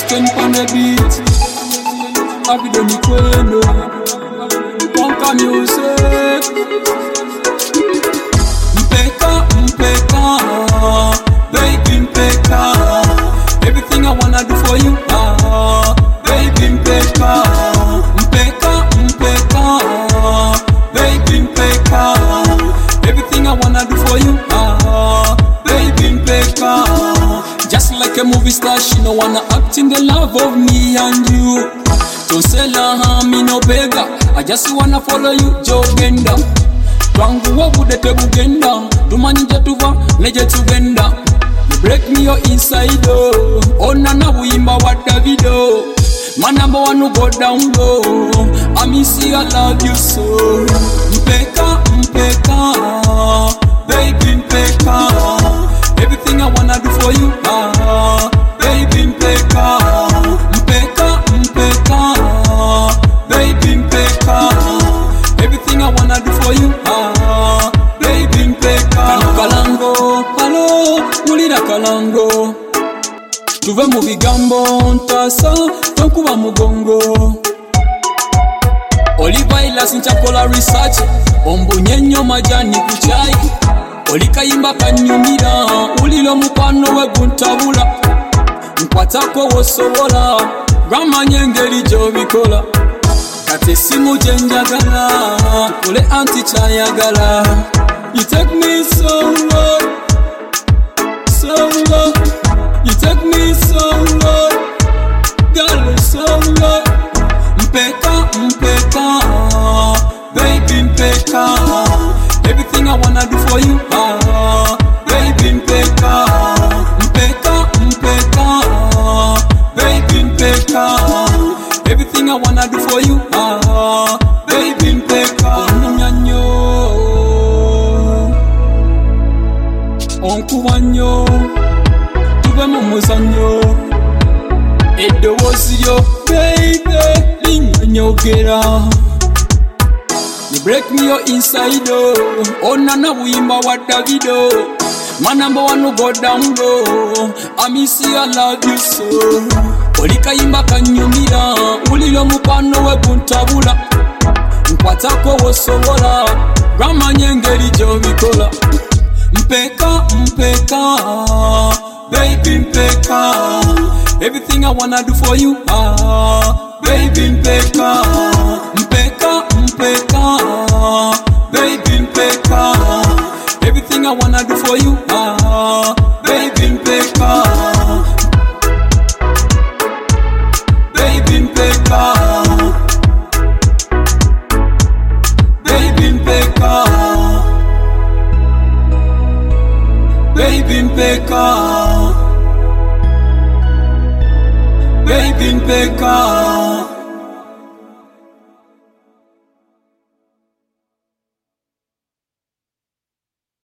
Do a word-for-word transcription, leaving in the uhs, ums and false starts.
Question on the beat. Happy don't you know? Conquer music. Mpeka, mpeka, baby mpeka. Everything I wanna do for you, ah, baby mpeka. Mpeka, mpeka, baby mpeka. Everything I wanna do for you, ah, baby mpeka. Just like a movie star, she no wanna act in the love of me and you. Don't sell her, me no beggar. I just wanna follow you, jogenda. Twangu wabude tebugenda. Tumanyije tuva, neje tugenda. You break me your inside, oh. Ona na wimba wa Davido. My number one no go down low. I miss you, I love you so. Mpeka, mpeka, baby mpeka. Everything I wanna do for you, ah, baby mpeka. Mpeka, mpeka, baby mpeka. Everything I wanna do for you, ah, baby mpeka. Kano kalango, halo, mulira kalango. Tuve mu bigambo, ntasa, tonkuba mugongo. Olivaila sinchakola research, ombunyenyo majani kuchai. Olikayimba kanyumira, ulilo mupano we guntabula. Nkwatako wosobola, ramanye ngeri jobikola. Kati simu jenjagala, kule anti chayagala. You take me so low, so low. You take me so low, girl so low. Mpeka, mpeka, baby mpeka. Everything I wanna do for you, ah, baby mpeka. Mpeka, mpeka, baby mpeka. Everything I wanna do for you, ah, baby mpeka. Onumyanyo, onkubanyo, tuve mu muzanyo. Eddoboozi lyo, baby, linnyonyogera. You break me your inside, oh. Ona na wimba wa Davido. My number one no go down low. I miss you, I love you so. Olikayimba kanyumira, ulilo mupano we buntabula. Nkwatako wosobola, ramanye ngeri jobikola. Mpeka, mpeka, baby mpeka. Everything I wanna do for you, ah, baby mpeka. Mpeka, mpeka, baby mpeka. Everything I wanna do for you, ah, baby mpeka. Baby mpeka. Baby mpeka. Baby mpeka. Baby mpeka.